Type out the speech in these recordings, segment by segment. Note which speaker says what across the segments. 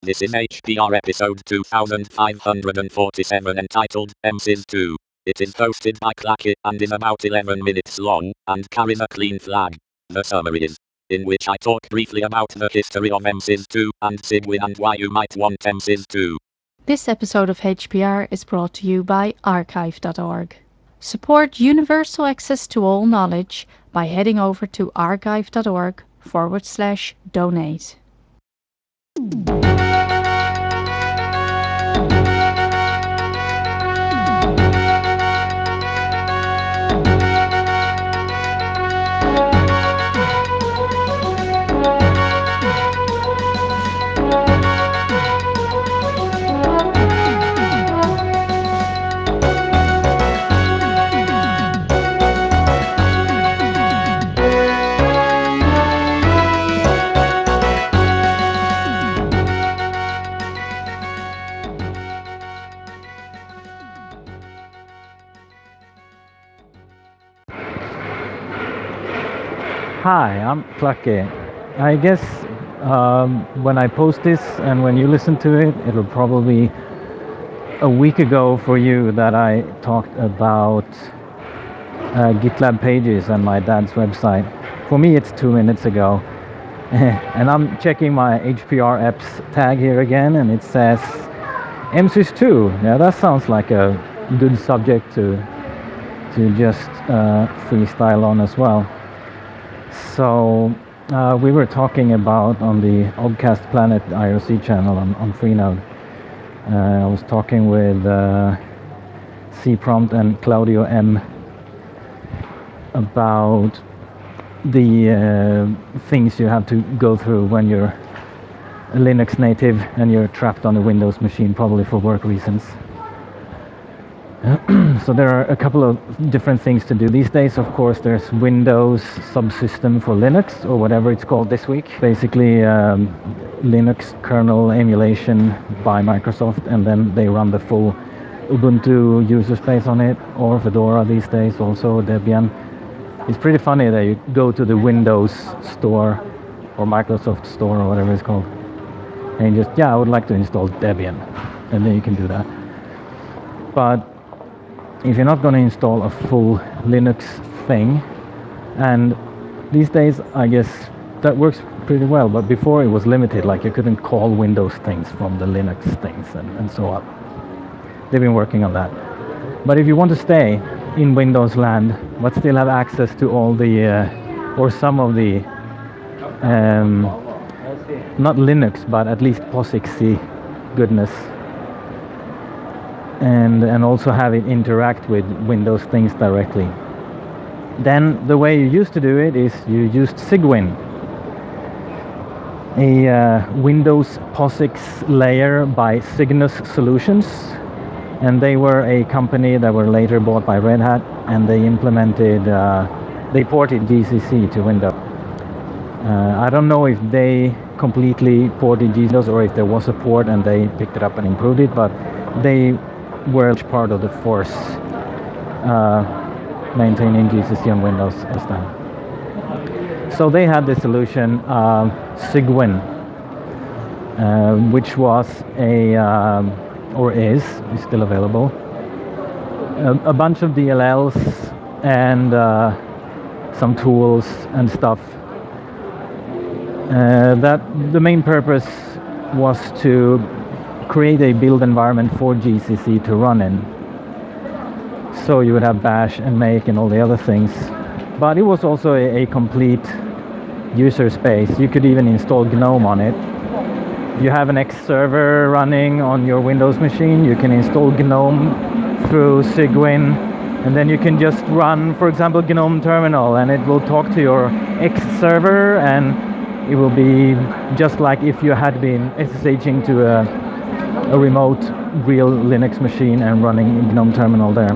Speaker 1: This is HPR episode 2547 entitled MSIS 2. It is hosted by Clacky and is about 11 minutes long and carries a clean flag. The summary is, in which I talk briefly about the history of MSIS 2 and Cygwin and why you might want MSIS 2.
Speaker 2: This episode of HPR is brought to you by archive.org. Support universal access to all knowledge by heading over to archive.org/donate.
Speaker 3: Hi, I'm Clacky. I guess when I post this and when you listen to it, it'll probably be a week ago for you that I talked about GitLab pages and my dad's website. For me, it's 2 minutes ago. And I'm checking my HPR apps tag here again, and it says MSIS 2. Yeah, that sounds like a good subject to just freestyle on as well. So we were talking about on the Ogcast Planet IRC channel on Freenode. I was talking with cPrompt and Claudio M about the things you have to go through when you're a Linux native and you're trapped on a Windows machine, probably for work reasons. So there are a couple of different things to do these days. Of course, there's Windows Subsystem for Linux, or whatever it's called this week. Basically, Linux kernel emulation by Microsoft, and then they run the full Ubuntu user space on it, or Fedora these days, also Debian. It's pretty funny that you go to the Windows store, or Microsoft store, or whatever it's called, and you just, I would like to install Debian, and then you can do that. But if you're not going to install a full Linux thing, and these days I guess that works pretty well, but before it was limited, like you couldn't call Windows things from the Linux things and so on. They've been working on that. But if you want to stay in Windows land but still have access to all the or some of the not Linux but at least POSIX goodness, and also have it interact with Windows things directly, then the way you used to do it is you used Cygwin, a Windows POSIX layer by Cygnus Solutions, and they were a company that were later bought by Red Hat, and they ported GCC to Windows. I don't know if they completely ported GCC or if there was a port and they picked it up and improved it, but they were part of the force maintaining GCC on Windows this time. So they had the solution Cygwin, which was or is still available, a bunch of DLLs and some tools and stuff. That the main purpose was to create a build environment for GCC to run in. So you would have bash and make and all the other things. But it was also a complete user space. You could even install GNOME on it. If you have an X server running on your Windows machine, you can install GNOME through Cygwin, and then you can just run, for example, GNOME terminal, and it will talk to your X server, and it will be just like if you had been SSHing to a remote real Linux machine and running GNOME terminal there.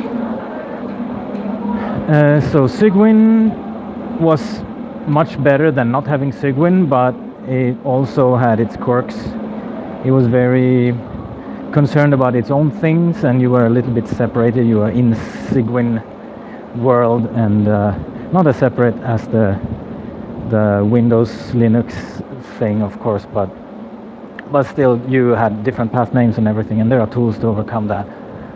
Speaker 3: So Cygwin was much better than not having Cygwin, but it also had its quirks. It was very concerned about its own things, and you were a little bit separated. You were in Cygwin world, and not as separate as the Windows Linux thing, of course, but but still you had different path names and everything, and there are tools to overcome that.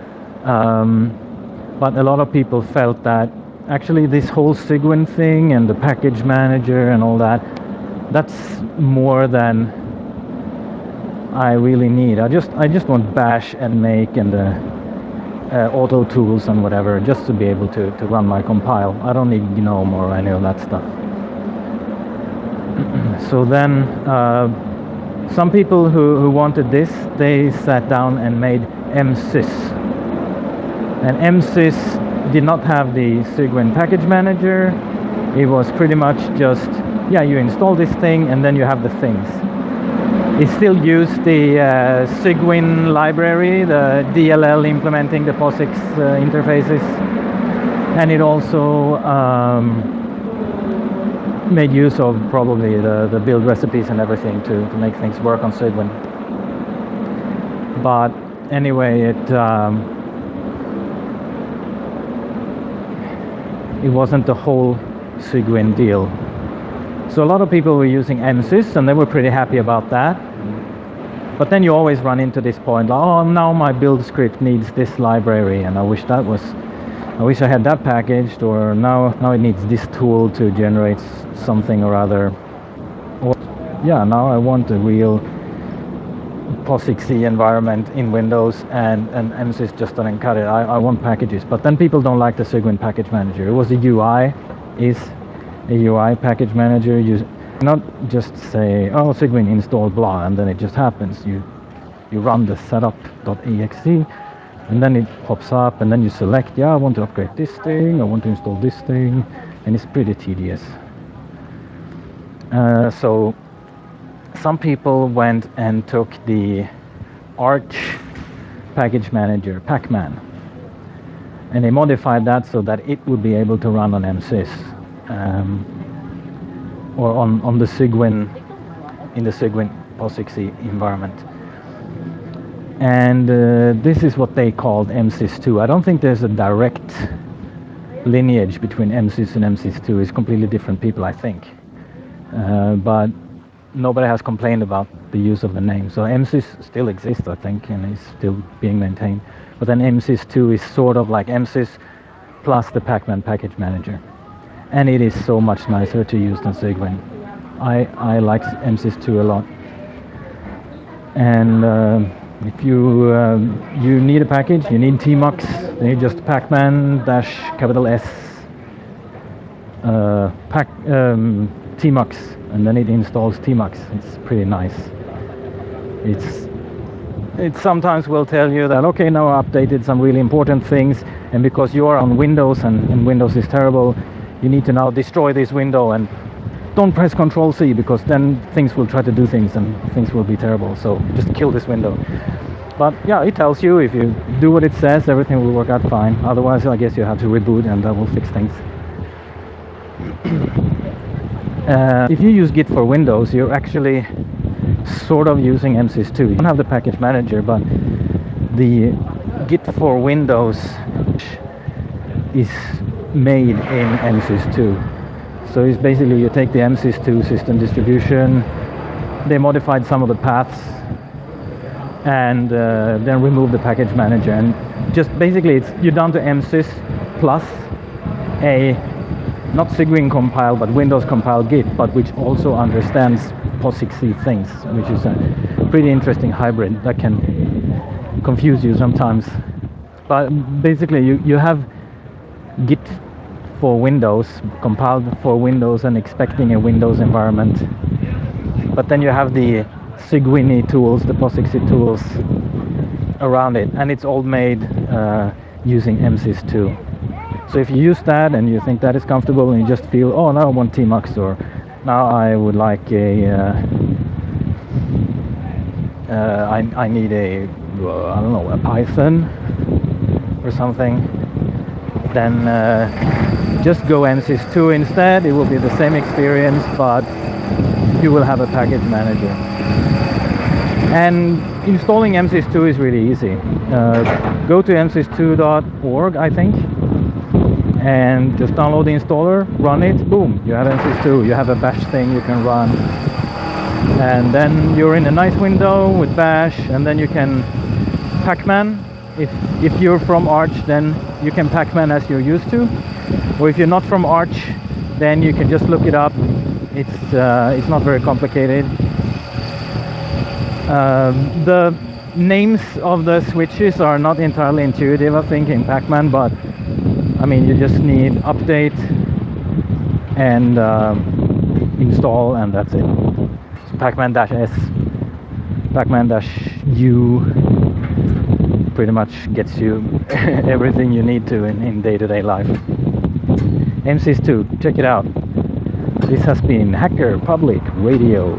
Speaker 3: But a lot of people felt that actually this whole Cygwin thing and the package manager and all that, that's more than I really need. I just want bash and make and the auto tools and whatever, just to be able to run my compile. I don't need GNOME or any of that stuff. So then some people who wanted this, they sat down and made MSys. And MSys did not have the Cygwin package manager. It was pretty much just, yeah, you install this thing and then you have the things. It still used the Cygwin library, the DLL implementing the POSIX interfaces. And it also made use of probably the build recipes and everything to make things work on Cygwin. But anyway, it wasn't the whole Cygwin deal. So a lot of people were using MSys and they were pretty happy about that. But then you always run into this point, like, oh, now my build script needs this library and I wish I had that packaged, or now it needs this tool to generate something or other. Or yeah, now I want a real POSIX environment in Windows, and MSys just doesn't cut it. I want packages. But then people don't like the Cygwin package manager. It was a UI, is a UI package manager. You not just say, oh, Cygwin install blah, and then it just happens. You run the setup.exe, and then it pops up, and then you select, yeah, I want to upgrade this thing, I want to install this thing, and it's pretty tedious. So some people went and took the Arch package manager, Pacman, and they modified that so that it would be able to run on MSys. Or on the Cygwin, in the Cygwin POSIX environment. And this is what they called MSys2. I don't think there's a direct lineage between MSys and MSys2. It's completely different people, I think. But nobody has complained about the use of the name. So MSys still exists, I think, and is still being maintained. But then MSys2 is sort of like MSys plus the Pacman package manager. And it is so much nicer to use than Cygwin. I like MSys2 a lot. And if you need a package, you need tmux, you need just pacman -S tmux, and then it installs tmux. It's pretty nice. It sometimes will tell you that, okay, now I updated some really important things, and because you are on Windows and Windows is terrible, you need to now destroy this window and don't press Control-C, because then things will try to do things and things will be terrible. So just kill this window. But yeah, it tells you if you do what it says, everything will work out fine. Otherwise, I guess you have to reboot and that will fix things. If you use Git for Windows, you're actually sort of using MSys2. You don't have the package manager, but the Git for Windows is made in MSys2. So it's basically you take the MSys2 system distribution, they modified some of the paths, and then remove the package manager, and just basically you're down to MSys plus a not Cygwin compile but Windows compile Git, but which also understands POSIX things, which is a pretty interesting hybrid that can confuse you sometimes. But basically you have Git for Windows, compiled for Windows and expecting a Windows environment. But then you have the Cygwin tools, the POSIX tools around it, and it's all made using MSys2. So if you use that and you think that is comfortable and you just feel, oh, now I want tmux, or now I would like I need I don't know, a Python or something, then just go MSys2 instead. It will be the same experience, but you will have a package manager. And installing MSys2 is really easy. Go to msys2.org, I think, and just download the installer, run it, boom, you have MSys2. You have a bash thing you can run. And then you're in a nice window with Bash, and then you can Pac-Man. If you're from Arch, then you can Pac-Man as you're used to. Or if you're not from Arch, then you can just look it up. It's not very complicated. The names of the switches are not entirely intuitive, I think, in Pac-Man, but I mean, you just need update and install, and that's it. So Pac-Man-S, Pac-Man-U pretty much gets you everything you need to in day-to-day life. MSys2, check it out. This has been Hacker Public Radio.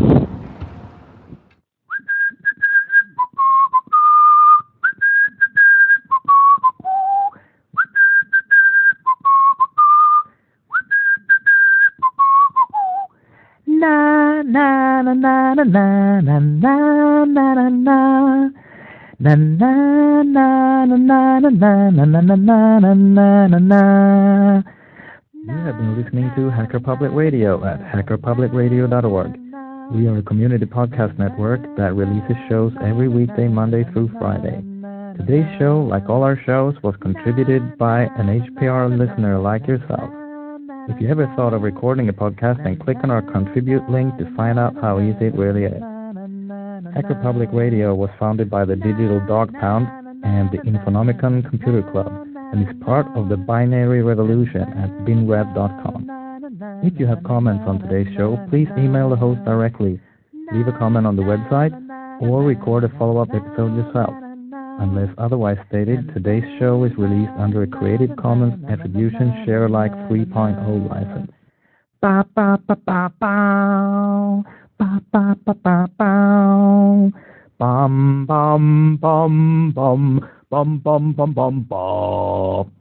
Speaker 3: Na na na na na na na na na na. Na na na na na na na na na na na na na. You have been listening to Hacker Public Radio at hackerpublicradio.org. We are a community podcast network that releases shows every weekday, Monday through Friday. Today's show, like all our shows, was contributed by an HPR listener like yourself. If you ever thought of recording a podcast, then click on our contribute link to find out how easy it really is. Hacker Public Radio was founded by the Digital Dog Pound and the Infonomicon Computer Club, and is part of the Binary Revolution at binrev.com. If you have comments on today's show, please email the host directly, leave a comment on the website, or record a follow-up episode yourself. Unless otherwise stated, today's show is released under a Creative Commons Attribution Share Alike 3.0 license. Ba ba ba ba ba ba ba ba ba ba bum bum bum bum bum bum bum bum bum.